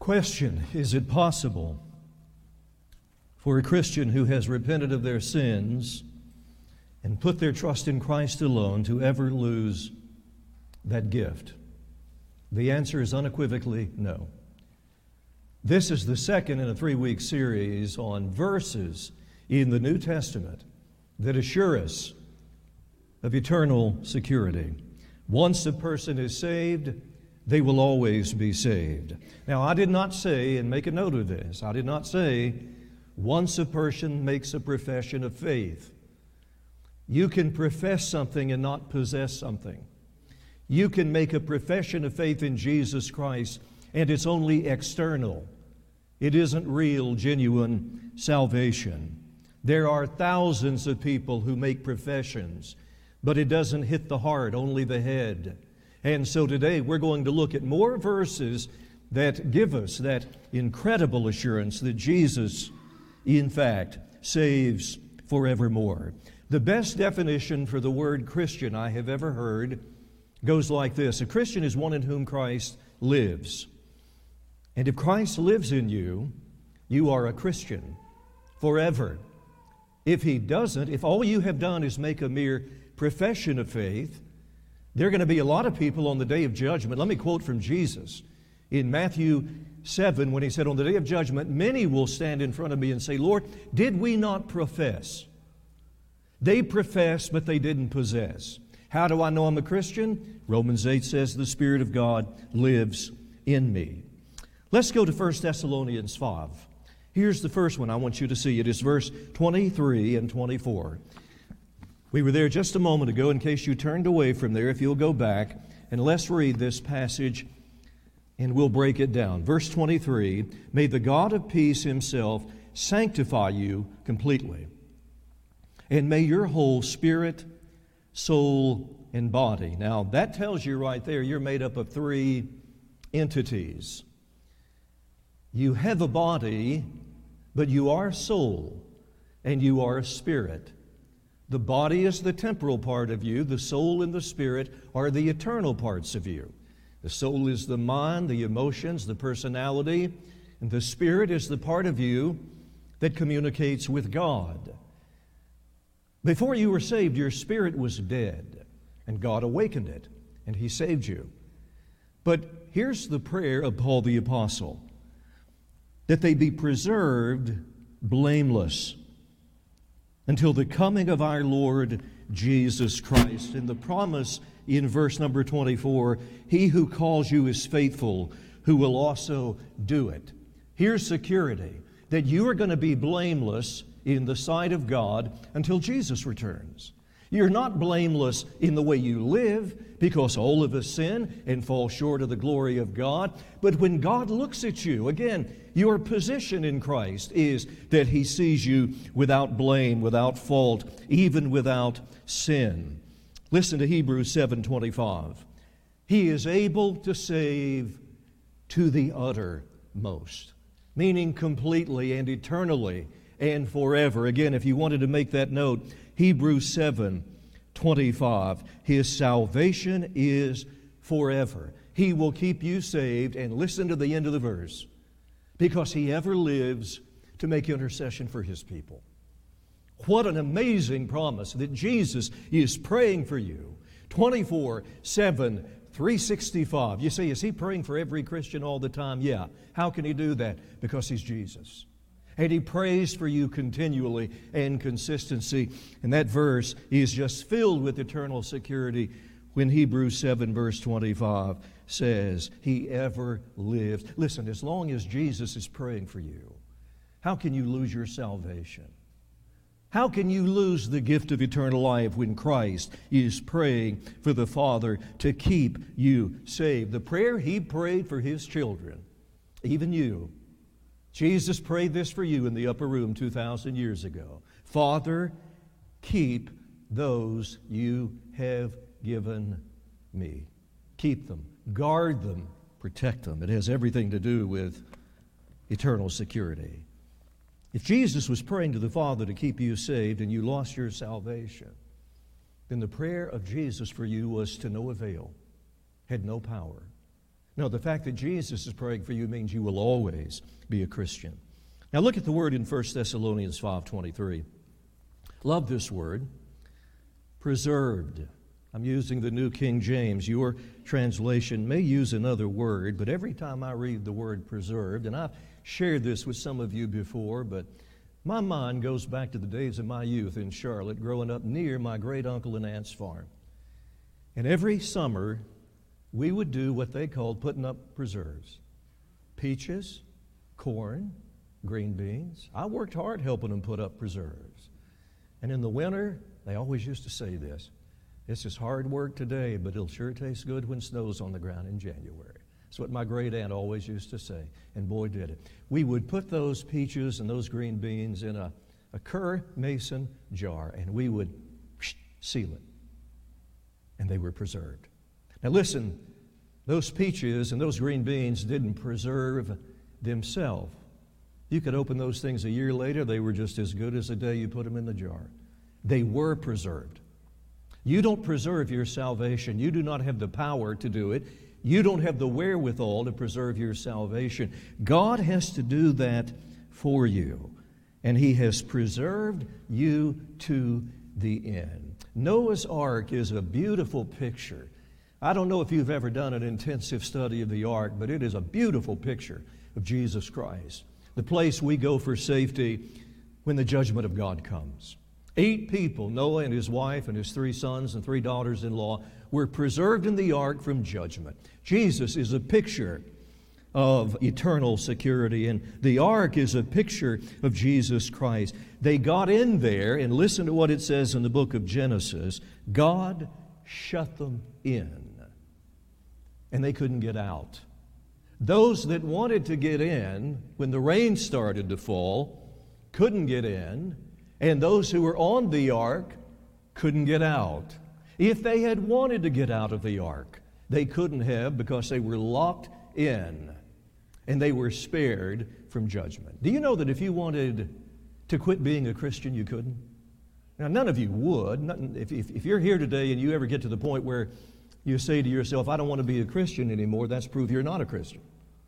Question: is it possible for a Christian who has repented of their sins and put their trust in Christ alone to ever lose that gift? The answer is unequivocally no. This is the second in a 3-week series on verses in the New Testament that assure us of eternal security. Once a person is saved, they will always be saved. Now, I did not say, and make a note of this, I did not say once a person makes a profession of faith. You can profess something and not possess something. You can make a profession of faith in Jesus Christ, and it's only external. It isn't real, genuine salvation. There are thousands of people who make professions, but it doesn't hit the heart, only the head. And so today we're going to look at more verses that give us that incredible assurance that Jesus, in fact, saves forevermore. The best definition for the word Christian I have ever heard goes like this: a Christian is one in whom Christ lives. And if Christ lives in you, you are a Christian forever. If He doesn't, if all you have done is make a mere profession of faith, there are going to be a lot of people on the day of judgment. Let me quote from Jesus in Matthew 7 when He said, "On the day of judgment, many will stand in front of me and say, 'Lord, did we not profess?'" They profess, but they didn't possess. How do I know I'm a Christian? Romans 8 says, "The Spirit of God lives in me." Let's go to 1 Thessalonians 5. Here's the first one I want you to see. It is verse 23 and 24. We were there just a moment ago. In case you turned away from there, if you'll go back, and let's read this passage, and we'll break it down. Verse 23, "May the God of peace Himself sanctify you completely, and may your whole spirit, soul, and body." Now, that tells you right there you're made up of 3 entities. You have a body, but you are soul, and you are a spirit. The body is the temporal part of you. The soul and the spirit are the eternal parts of you. The soul is the mind, the emotions, the personality, and the spirit is the part of you that communicates with God. Before you were saved, your spirit was dead, and God awakened it, and He saved you. But here's the prayer of Paul the Apostle: that they be preserved blameless until the coming of our Lord Jesus Christ. And the promise in verse number 24, "He who calls you is faithful, who will also do it." Here's security, that you are going to be blameless in the sight of God until Jesus returns. You're not blameless in the way you live, because all of us sin and fall short of the glory of God. But when God looks at you, again, your position in Christ is that He sees you without blame, without fault, even without sin. Listen to Hebrews 7:25. "He is able to save to the uttermost," meaning completely and eternally and forever. Again, if you wanted to make that note, Hebrews 7:25. His salvation is forever. He will keep you saved, and listen to the end of the verse, because He ever lives to make intercession for His people. What an amazing promise that Jesus is praying for you 24/7, 365. You say, is He praying for every Christian all the time? Yeah. How can He do that? Because He's Jesus. And He prays for you continually and consistency. And that verse is just filled with eternal security when Hebrews 7 verse 25 says, He ever lives. Listen, as long as Jesus is praying for you, how can you lose your salvation? How can you lose the gift of eternal life when Christ is praying for the Father to keep you saved? The prayer He prayed for His children, even you. Jesus prayed this for you in the upper room 2,000 years ago. Father, keep those you have given me. Keep them, guard them, protect them. It has everything to do with eternal security. If Jesus was praying to the Father to keep you saved and you lost your salvation, then the prayer of Jesus for you was to no avail, had no power. No, the fact that Jesus is praying for you means you will always be a Christian. Now look at the word in 1 Thessalonians 5:23. Love this word. Preserved. I'm using the New King James. Your translation may use another word, but every time I read the word preserved, and I've shared this with some of you before, but my mind goes back to the days of my youth in Charlotte, growing up near my great-uncle and aunt's farm. And every summer, we would do what they called putting up preserves. Peaches, corn, green beans. I worked hard helping them put up preserves. And in the winter, they always used to say this: "This is hard work today, but it'll sure taste good when snow's on the ground in January." That's what my great aunt always used to say, and boy did it. We would put those peaches and those green beans in a Kerr Mason jar, and we would seal it, and they were preserved. Now listen, those peaches and those green beans didn't preserve themselves. You could open those things a year later, they were just as good as the day you put them in the jar. They were preserved. You don't preserve your salvation. You do not have the power to do it. You don't have the wherewithal to preserve your salvation. God has to do that for you, and He has preserved you to the end. Noah's Ark is a beautiful picture. I don't know if you've ever done an intensive study of the Ark, but it is a beautiful picture of Jesus Christ, the place we go for safety when the judgment of God comes. 8 people, Noah and his wife and his 3 sons and 3 daughters-in-law, were preserved in the ark from judgment. Jesus is a picture of eternal security, and the ark is a picture of Jesus Christ. They got in there, and listen to what it says in the book of Genesis. God shut them in, and they couldn't get out. Those that wanted to get in when the rain started to fall couldn't get in, and those who were on the ark couldn't get out. If they had wanted to get out of the ark, they couldn't have, because they were locked in, and they were spared from judgment. Do you know that if you wanted to quit being a Christian, you couldn't? Now, none of you would. If you're here today and you ever get to the point where you say to yourself, "I don't want to be a Christian anymore," that's proof you're not a Christian.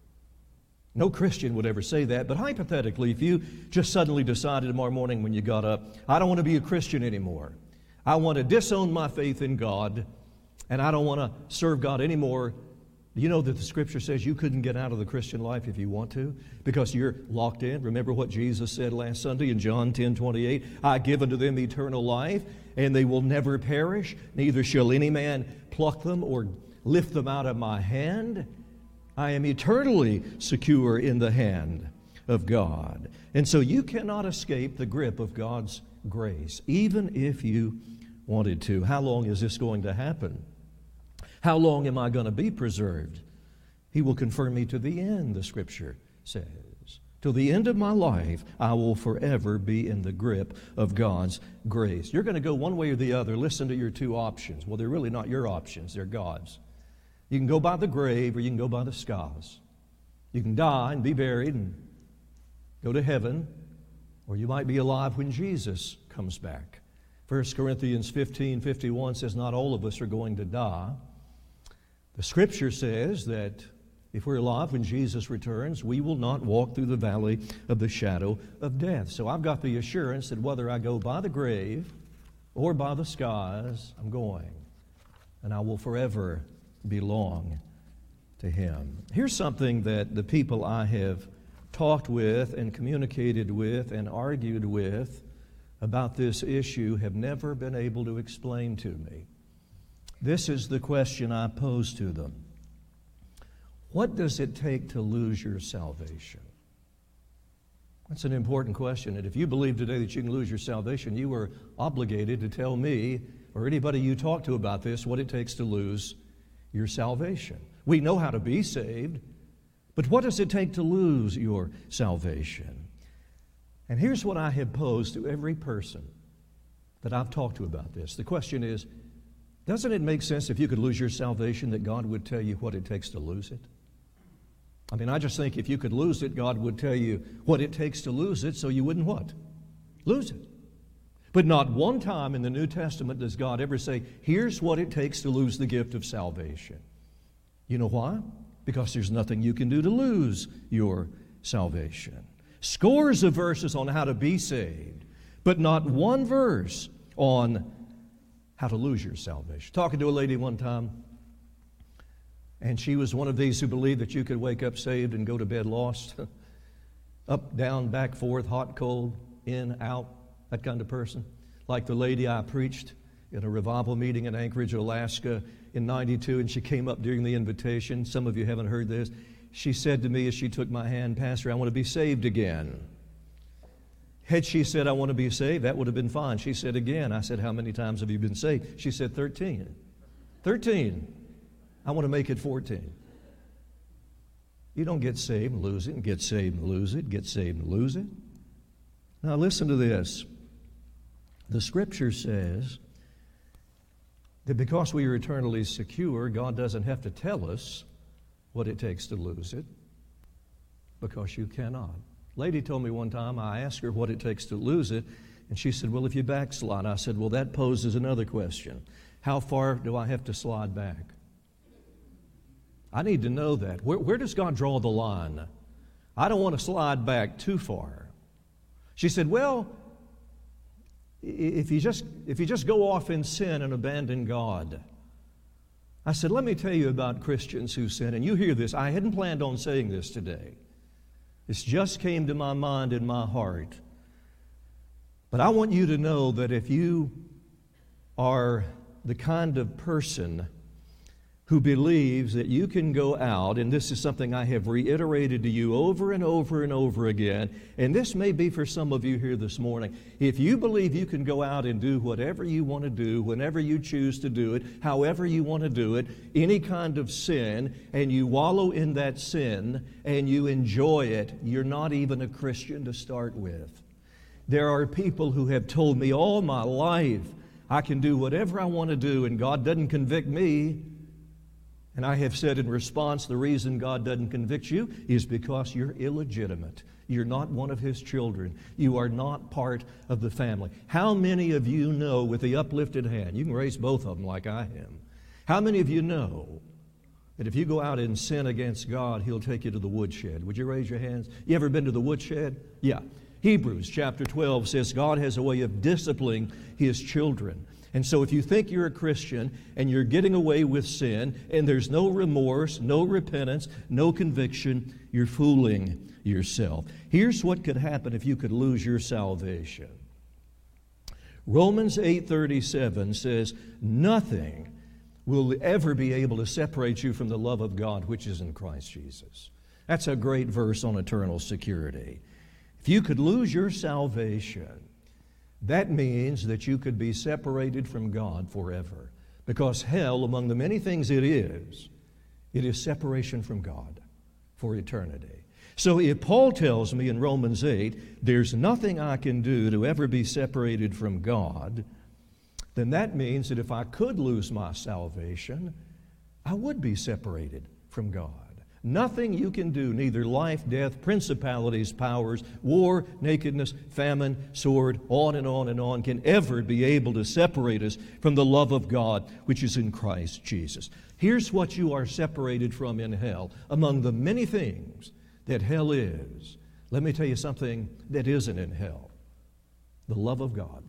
No Christian would ever say that, but hypothetically, if you just suddenly decided tomorrow morning when you got up, "I don't want to be a Christian anymore. I want to disown my faith in God, and I don't want to serve God anymore," you know that the Scripture says you couldn't get out of the Christian life if you want to, because you're locked in. Remember what Jesus said last Sunday in John 10:28, "I give unto them eternal life, and they will never perish, neither shall any man pluck them or lift them out of my hand. I am eternally secure in the hand of God." And so you cannot escape the grip of God's grace, even if you wanted to. How long is this going to happen? How long am I going to be preserved? He will confirm me to the end, the Scripture says. Till the end of my life, I will forever be in the grip of God's grace. You're going to go one way or the other. Listen to your 2 options. Well, they're really not your options. They're God's. You can go by the grave, or you can go by the skies. You can die and be buried and go to heaven, or you might be alive when Jesus comes back. 1 Corinthians 15:51 says not all of us are going to die. The Scripture says that if we're alive when Jesus returns, we will not walk through the valley of the shadow of death. So I've got the assurance that whether I go by the grave or by the skies, I'm going, and I will forever belong to Him. Here's something that the people I have talked with and communicated with and argued with about this issue have never been able to explain to me. This is the question I pose to them. What does it take to lose your salvation? That's an important question. And if you believe today that you can lose your salvation, you are obligated to tell me or anybody you talk to about this what it takes to lose your salvation. We know how to be saved, but what does it take to lose your salvation? And here's what I have posed to every person that I've talked to about this. The question is, doesn't it make sense if you could lose your salvation that God would tell you what it takes to lose it? I mean, I just think if you could lose it, God would tell you what it takes to lose it so you wouldn't what? Lose it. But not one time in the New Testament does God ever say, here's what it takes to lose the gift of salvation. You know why? Because there's nothing you can do to lose your salvation. Scores of verses on how to be saved, but not one verse on how to lose your salvation. Talking to a lady one time, and she was one of these who believed that you could wake up saved and go to bed lost. Up, down, back, forth, hot, cold, in, out, that kind of person. Like the lady I preached in a revival meeting in Anchorage, Alaska in '92, and she came up during the invitation. Some of you haven't heard this. She said to me as she took my hand, "Pastor, I want to be saved again." Had she said, "I want to be saved," that would have been fine. She said again. I said, "How many times have you been saved?" She said, 13. 13. I want to make it 14. You don't get saved and lose it, and get saved and lose it, get saved and lose it. Now listen to this. The Scripture says that because we are eternally secure, God doesn't have to tell us what it takes to lose it, because you cannot. Lady told me one time, I asked her what it takes to lose it, and she said, "Well, if you backslide." I said, "Well, that poses another question. How far do I have to slide back?" I need to know that. Where does God draw the line? I don't want to slide back too far. She said, "Well, if you just go off in sin and abandon God." I said, "Let me tell you about Christians who sin." And you hear this. I hadn't planned on saying this today. This just came to my mind and my heart. But I want you to know that if you are the kind of person who believes that you can go out, and this is something I have reiterated to you over and over and over again, and this may be for some of you here this morning. If you believe you can go out and do whatever you want to do, whenever you choose to do it, however you want to do it, any kind of sin, and you wallow in that sin and you enjoy it, you're not even a Christian to start with. There are people who have told me all my life, I can do whatever I want to do and God doesn't convict me. And I have said in response, the reason God doesn't convict you is because you're illegitimate. You're not one of His children. You are not part of the family. How many of you know, with the uplifted hand, you can raise both of them like I am, how many of you know that if you go out and sin against God, He'll take you to the woodshed? Would you raise your hands? You ever been to the woodshed? Yeah. Hebrews chapter 12 says God has a way of disciplining His children. And so if you think you're a Christian and you're getting away with sin and there's no remorse, no repentance, no conviction, you're fooling yourself. Here's what could happen if you could lose your salvation. Romans 8:37 says, "Nothing will ever be able to separate you from the love of God which is in Christ Jesus." That's a great verse on eternal security. If you could lose your salvation, that means that you could be separated from God forever. Because hell, among the many things it is separation from God for eternity. So if Paul tells me in Romans 8, there's nothing I can do to ever be separated from God, then that means that if I could lose my salvation, I would be separated from God. Nothing you can do, neither life, death, principalities, powers, war, nakedness, famine, sword, on and on and on, can ever be able to separate us from the love of God which is in Christ Jesus. Here's what you are separated from in hell. Among the many things that hell is, let me tell you something that isn't in hell. The love of God.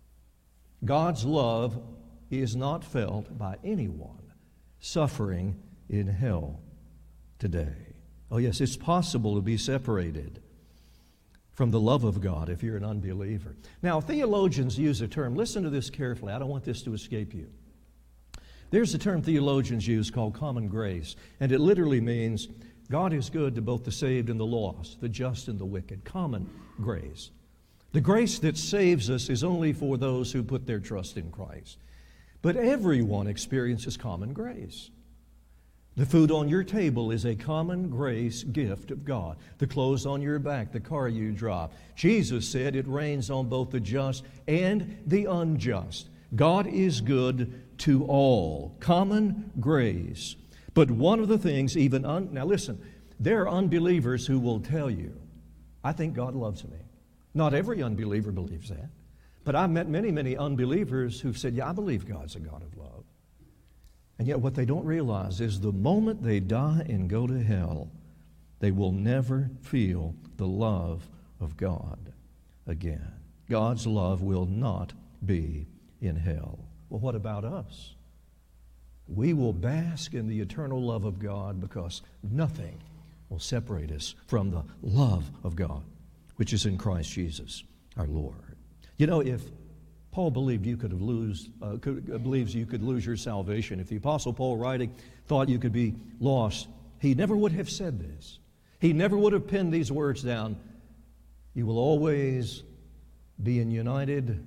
God's love is not felt by anyone suffering in hell today. Oh yes, it's possible to be separated from the love of God if you're an unbeliever. Now, theologians use a term, listen to this carefully, I don't want this to escape you. There's a term theologians use called common grace, and it literally means God is good to both the saved and the lost, the just and the wicked. Common grace. The grace that saves us is only for those who put their trust in Christ. But everyone experiences common grace. The food on your table is a common grace gift of God. The clothes on your back, the car you drive. Jesus said it rains on both the just and the unjust. God is good to all. Common grace. But one of the things now listen, there are unbelievers who will tell you, I think God loves me. Not every unbeliever believes that. But I've met many, many unbelievers who've said, yeah, I believe God's a God of love. And yet what they don't realize is the moment they die and go to hell, they will never feel the love of God again. God's love will not be in hell. Well, what about us? We will bask in the eternal love of God because nothing will separate us from the love of God, which is in Christ Jesus our Lord. You know, if Paul believed believes you could lose your salvation, if the Apostle Paul writing thought you could be lost, he never would have said this. He never would have penned these words down. You will always be in united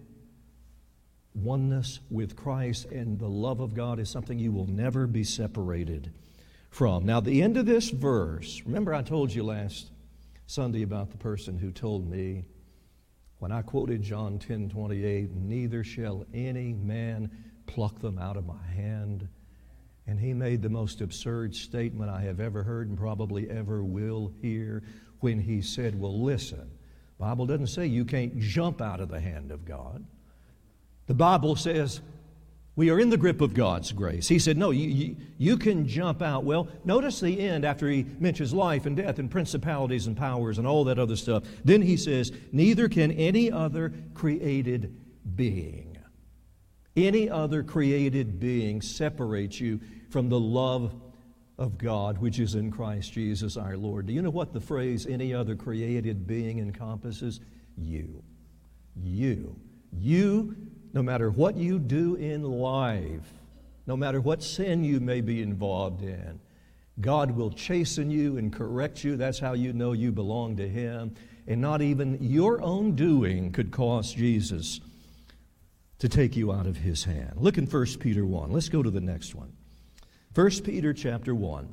oneness with Christ, and the love of God is something you will never be separated from. Now, the end of this verse, remember I told you last Sunday about the person who told me, when I quoted John 10:28, neither shall any man pluck them out of my hand. And he made the most absurd statement I have ever heard and probably ever will hear when he said, well, listen, the Bible doesn't say you can't jump out of the hand of God. The Bible says we are in the grip of God's grace. He said, no, you can jump out. Well, notice the end after he mentions life and death and principalities and powers and all that other stuff. Then he says, neither can any other created being. Any other created being separates you from the love of God, which is in Christ Jesus our Lord. Do you know what the phrase any other created being encompasses? You. You. You, no matter what you do in life, no matter what sin you may be involved in, God will chasten you and correct you. That's how you know you belong to Him. And not even your own doing could cause Jesus to take you out of His hand. Look in 1 Peter 1. Let's go to the next one. 1 Peter chapter 1.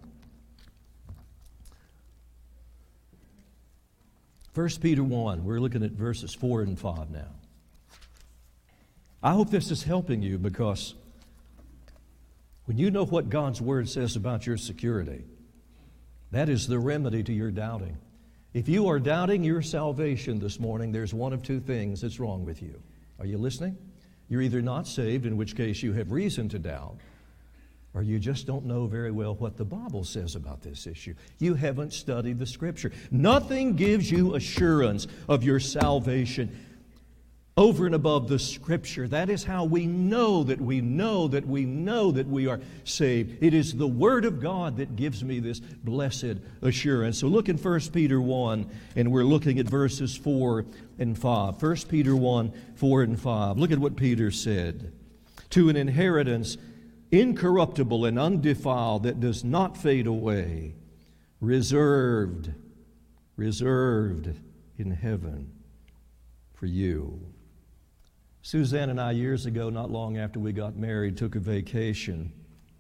1 Peter 1. We're looking at verses 4 and 5 now. I hope this is helping you, because when you know what God's Word says about your security, that is the remedy to your doubting. If you are doubting your salvation this morning, there's one of two things that's wrong with you. Are you listening? You're either not saved, in which case you have reason to doubt, or you just don't know very well what the Bible says about this issue. You haven't studied the Scripture. Nothing gives you assurance of your salvation over and above the Scripture. That is how we know that we know that we know that we are saved. It is the Word of God that gives me this blessed assurance. So look in 1 Peter 1, and we're looking at verses 4 and 5. 1 Peter 1, 4 and 5. Look at what Peter said. To an inheritance incorruptible and undefiled, that does not fade away, reserved in heaven for you. Suzanne and I, years ago, not long after we got married, took a vacation.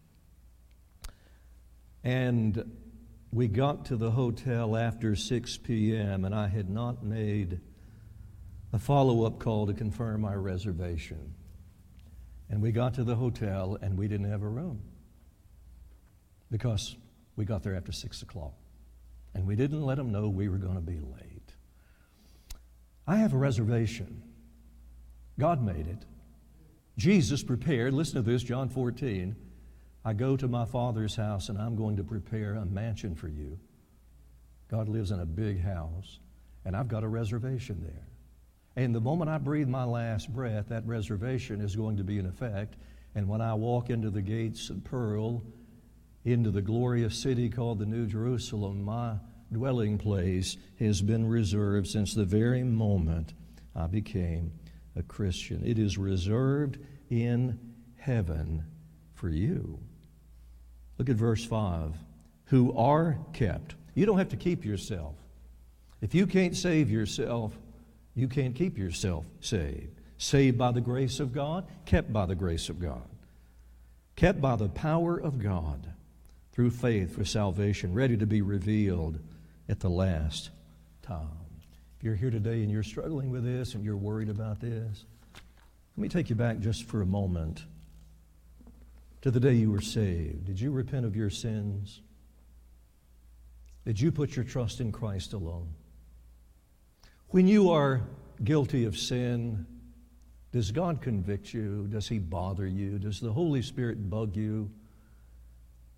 And we got to the hotel after 6 p.m., and I had not made a follow-up call to confirm our reservation. And we got to the hotel, and we didn't have a room because we got there after 6 o'clock. And we didn't let them know we were going to be late. I have a reservation. God made it. Jesus prepared. Listen to this, John 14. I go to my Father's house, and I'm going to prepare a mansion for you. God lives in a big house, and I've got a reservation there. And the moment I breathe my last breath, that reservation is going to be in effect. And when I walk into the gates of pearl, into the glorious city called the New Jerusalem, my dwelling place has been reserved since the very moment I became a Christian. It is reserved in heaven for you. Look at verse 5. Who are kept. You don't have to keep yourself. If you can't save yourself, you can't keep yourself saved. Saved by the grace of God, kept by the grace of God. Kept by the power of God through faith for salvation, ready to be revealed at the last time. If you're here today and you're struggling with this and you're worried about this, let me take you back just for a moment to the day you were saved. Did you repent of your sins? Did you put your trust in Christ alone? When you are guilty of sin, does God convict you? Does He bother you? Does the Holy Spirit bug you?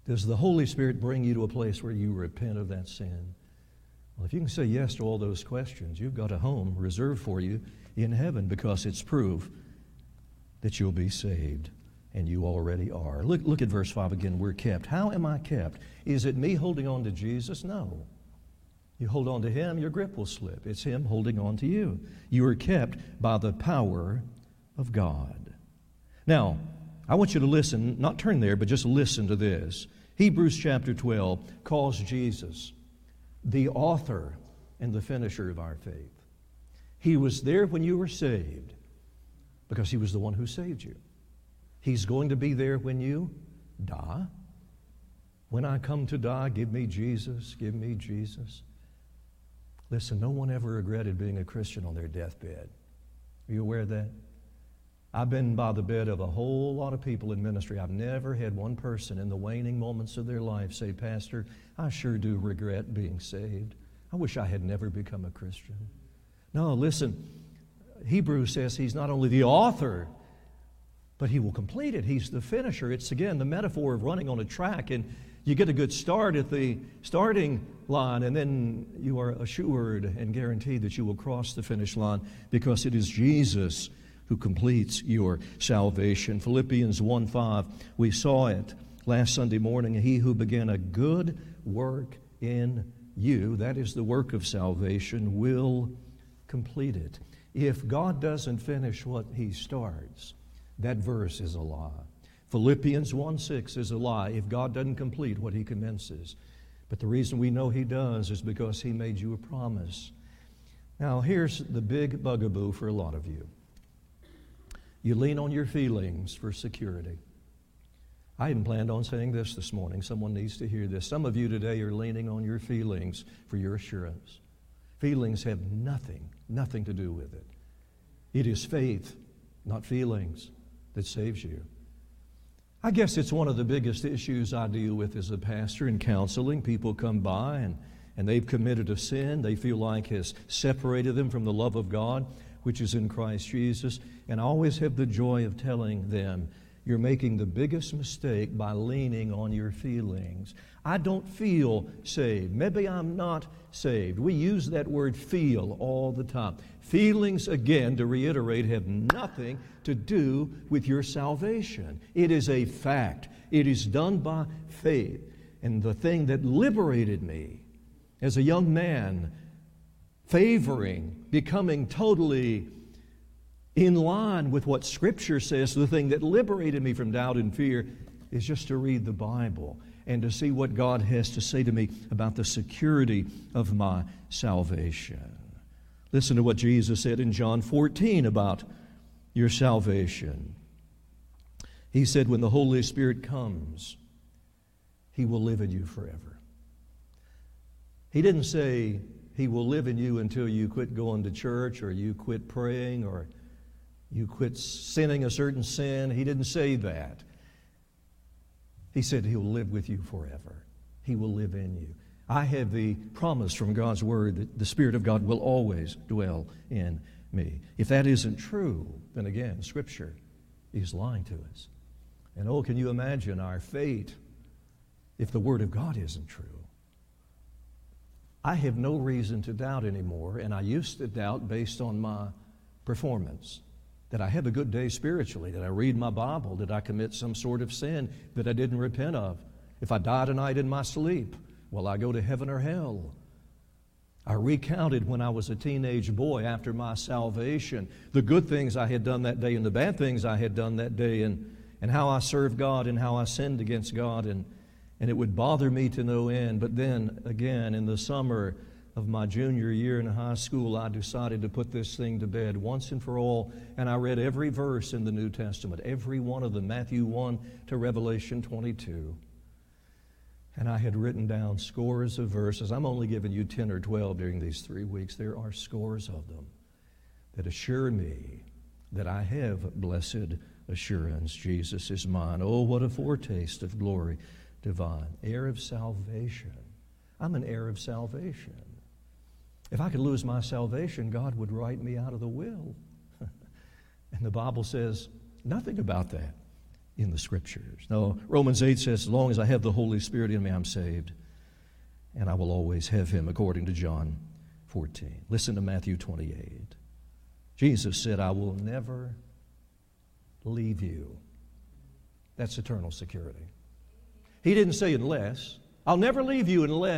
Does the Holy Spirit bring you to a place where you repent of that sin? Well, if you can say yes to all those questions, you've got a home reserved for you in heaven, because it's proof that you'll be saved, and you already are. Look at verse 5 again. We're kept. How am I kept? Is it me holding on to Jesus? No. You hold on to Him, your grip will slip. It's Him holding on to you. You are kept by the power of God. Now, I want you to listen, not turn there, but just listen to this. Hebrews chapter 12 calls Jesus the author and the finisher of our faith. He was there when you were saved because He was the one who saved you. He's going to be there when you die. When I come to die, give me Jesus, give me Jesus. Listen, no one ever regretted being a Christian on their deathbed. Are you aware of that? I've been by the bed of a whole lot of people in ministry. I've never had one person in the waning moments of their life say, Pastor, I sure do regret being saved. I wish I had never become a Christian. No, listen, Hebrews says He's not only the author, but He will complete it. He's the finisher. It's, again, the metaphor of running on a track, and you get a good start at the starting line, and then you are assured and guaranteed that you will cross the finish line, because it is Jesus who completes your salvation. Philippians 1:5, we saw it last Sunday morning. He who began a good work in you, that is the work of salvation, will complete it. If God doesn't finish what He starts, that verse is a lie. Philippians 1:6 is a lie if God doesn't complete what He commences. But the reason we know He does is because He made you a promise. Now, here's the big bugaboo for a lot of you. You lean on your feelings for security. I hadn't planned on saying this morning. Someone needs to hear this. Some of you today are leaning on your feelings for your assurance. Feelings have nothing to do with it. It is faith, not feelings, that saves you. I guess it's one of the biggest issues I deal with as a pastor in counseling. People come by and they've committed a sin they feel like has separated them from the love of God, which is in Christ Jesus. And I always have the joy of telling them, you're making the biggest mistake by leaning on your feelings. I don't feel saved. Maybe I'm not saved. We use that word feel all the time. Feelings, again, to reiterate, have nothing to do with your salvation. It is a fact. It is done by faith. And the thing that liberated me as a young man, favoring, becoming totally in line with what Scripture says, the thing that liberated me from doubt and fear, is just to read the Bible and to see what God has to say to me about the security of my salvation. Listen to what Jesus said in John 14 about your salvation. He said, when the Holy Spirit comes, He will live in you forever. He didn't say He will live in you until you quit going to church, or you quit praying, or you quit sinning a certain sin. He didn't say that. He said He will live with you forever. He will live in you. I have the promise from God's Word that the Spirit of God will always dwell in me. If that isn't true, then again, Scripture is lying to us. And oh, can you imagine our fate if the Word of God isn't true? I have no reason to doubt anymore, and I used to doubt based on my performance. Did I have a good day spiritually? Did I read my Bible? Did I commit some sort of sin that I didn't repent of? If I die tonight in my sleep, will I go to heaven or hell? I recounted when I was a teenage boy after my salvation the good things I had done that day and the bad things I had done that day, and how I served God and how I sinned against God, and it would bother me to no end. But then again, in the summer of my junior year in high school, I decided to put this thing to bed once and for all, and I read every verse in the New Testament, every one of them, Matthew 1 to Revelation 22. And I had written down scores of verses. I'm only giving you 10 or 12 during these 3 weeks. There are scores of them that assure me that I have blessed assurance. Jesus is mine. Oh, what a foretaste of glory divine. Heir of salvation. I'm an heir of salvation. If I could lose my salvation, God would write me out of the will. And the Bible says nothing about that. in the Scriptures. No, Romans 8 says, as long as I have the Holy Spirit in me, I'm saved, and I will always have Him, according to John 14. Listen to Matthew 28. Jesus said, I will never leave you. That's eternal security. He didn't say unless. I'll never leave you unless, ...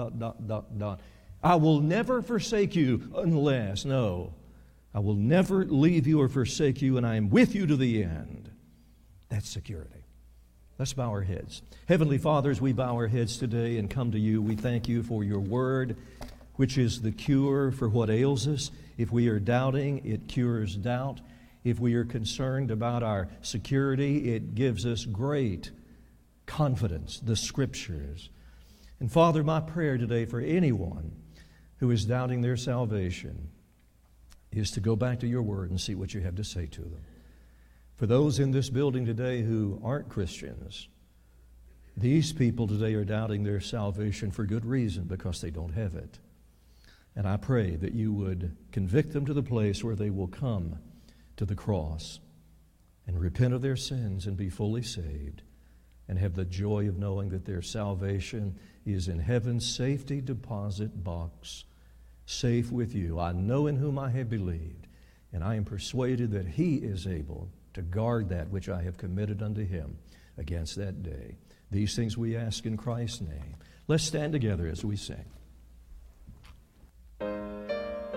I will never forsake you unless. No, I will never leave you or forsake you, and I am with you to the end. That's security. Let's bow our heads. Heavenly Father, as we bow our heads today and come to you, we thank you for your word, which is the cure for what ails us. If we are doubting, it cures doubt. If we are concerned about our security, it gives us great confidence, the Scriptures. And Father, my prayer today for anyone who is doubting their salvation is to go back to your word and see what you have to say to them. For those in this building today who aren't Christians, these people today are doubting their salvation for good reason, because they don't have it. And I pray that you would convict them to the place where they will come to the cross and repent of their sins and be fully saved, and have the joy of knowing that their salvation is in heaven's safety deposit box, safe with you. I know in whom I have believed, and I am persuaded that He is able to guard that which I have committed unto Him against that day. These things we ask in Christ's name. Let's stand together as we sing.